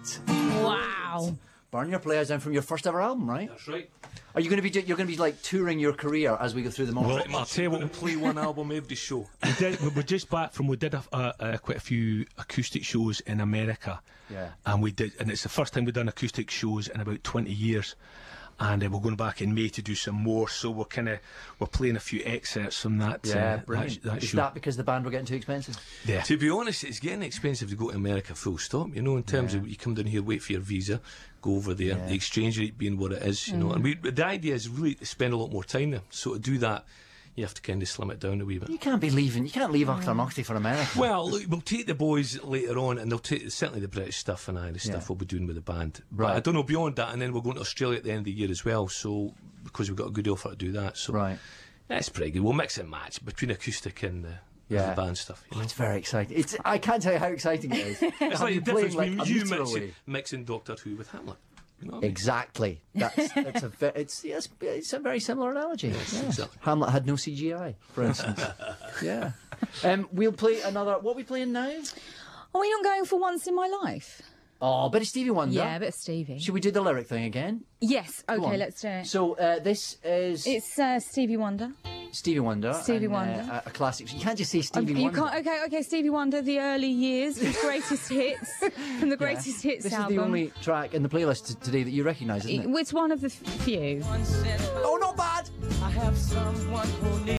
Wow. Burn Your Players down from your first ever album, right? That's right. Are you going to be? You're going to be like touring your career as we go through the months. Well, I'll tell you what, We'll play one album every show. we're just back from. We did quite a few acoustic shows in America. Yeah. And it's the first time we've done acoustic shows in about 20 years. And we're going back in May to do some more. So we're playing a few excerpts from that. Yeah, brilliant. That Is show. that because the band were getting too expensive? Yeah. To be honest, it's getting expensive to go to America full stop, you know, in terms of you come down here, wait for your visa, go over there, the exchange rate being what it is, you know. And the idea is really to spend a lot more time there. So to do that, you have to kind of slim it down a wee bit. You can't be leaving. You can't leave Auchtermuchty for America. Well, look, we'll take the boys later on, and they'll take certainly the British stuff and Irish stuff we'll be doing with the band. Right. But I don't know beyond that, and then we're going to Australia at the end of the year as well. So because we've got a good offer to do that, so Right. that's pretty good. We'll mix and match between acoustic and the band stuff. You know? It's very exciting. I can't tell you how exciting it is. It's like the Playing difference like between a you metre away. mixing Doctor Who with Hamlet. You know what I mean? Exactly. It's a very similar analogy. Yes. exactly. Hamlet had no CGI, for instance. Yeah. We'll play another. What are we playing now? Are we not going for Once in My Life? Oh, bit of Stevie Wonder. Yeah, a bit of Stevie. Should we do the lyric thing again? Yes, Go okay, on. let's do it. So this is It's Stevie Wonder. Stevie Wonder. Stevie and, Wonder. a classic. You can't just say Stevie You Wonder. can't. Okay. Stevie Wonder, the early years, his greatest hits from the greatest hits This album. is the only track in the playlist today that you recognise, isn't it? It's one of the few. Oh, not bad. I have someone who needs